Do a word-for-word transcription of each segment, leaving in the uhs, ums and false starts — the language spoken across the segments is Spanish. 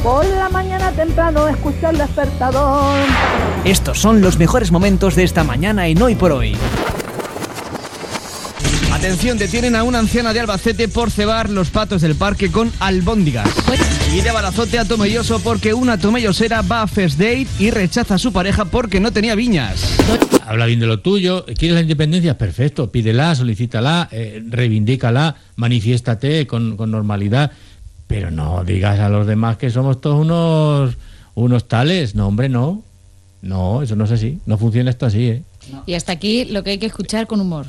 Por la mañana temprano escucho el despertador. Estos son los mejores momentos de esta mañana en Hoy por Hoy. Atención, detienen a una anciana de Albacete por cebar los patos del parque con albóndigas. Y de Balazote a Tomelloso porque una tomellosera va a first date y rechaza a su pareja porque no tenía viñas. Habla bien de lo tuyo. ¿Quieres la independencia? Perfecto. Pídela, solicítala, eh, reivindícala, manifiéstate con, con normalidad. Pero no digas a los demás que somos todos unos, unos tales. No, hombre, no. No, eso no es así. No funciona esto así, ¿eh? No. Y hasta aquí lo que hay que escuchar con humor.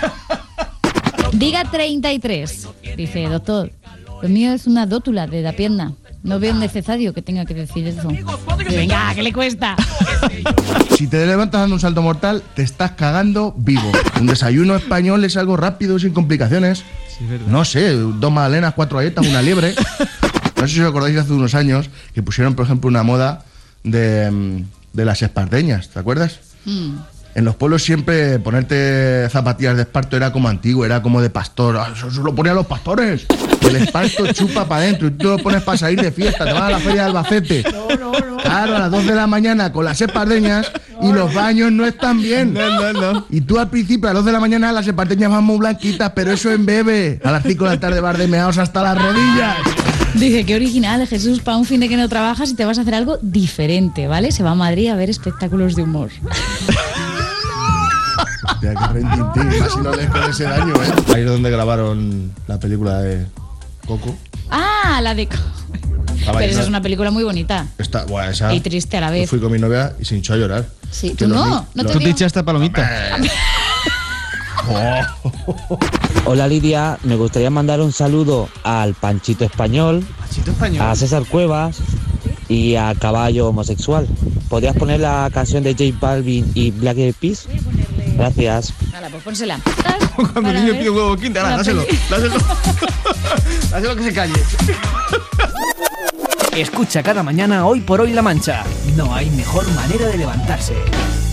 Diga treinta y tres. Dice, doctor, lo mío es una dótula de la pierna. No veo necesario que tenga que decir eso. Y venga, ¿qué le cuesta? Si te levantas dando un salto mortal, te estás cagando vivo. Un desayuno español es algo rápido, sin complicaciones. Sí, no sé, dos magdalenas, cuatro galletas, una liebre. No sé si os acordáis hace unos años que pusieron, por ejemplo, una moda de, de las espardeñas, ¿te acuerdas? Mm. En los pueblos siempre ponerte zapatillas de esparto era como antiguo, era como de pastor. Eso, eso lo ponían los pastores. El esparto chupa para adentro y tú lo pones para salir de fiesta. Te vas a la feria de Albacete. No, no, no. Claro, a las dos de la mañana con las espardeñas y los baños no están bien. No, no, no. Y tú al principio a las dos de la mañana las espardeñas van muy blanquitas, pero eso en bebé. A las cinco de la tarde vas de meados hasta las rodillas. Dije, qué original, Jesús, para un fin de que no trabajas y te vas a hacer algo diferente, ¿vale? Se va a Madrid a ver espectáculos de humor. Hostia, qué rentintín, casi no les con ese daño, ¿eh? Ahí es donde grabaron la película de Coco. Ah, la de Coco. Pero esa es una película muy bonita. Está, bueno, esa. Y triste a la vez. Fui con mi novia y se hinchó a llorar. Sí, tú no, no, no te Tú te echaste palomita. Oh. Hola Lidia, me gustaría mandar un saludo al Panchito Español, Panchito Español, a César Cuevas y a Caballo Homosexual. ¿Podrías poner la canción de J Balvin y Black Eyed Peas? Gracias. Hala, pues pónsela. Cuando el niño pide huevo quinta, nada, dáselo, dáselo. Dáselo que se calle. Escucha cada mañana Hoy por Hoy La Mancha. No hay mejor manera de levantarse.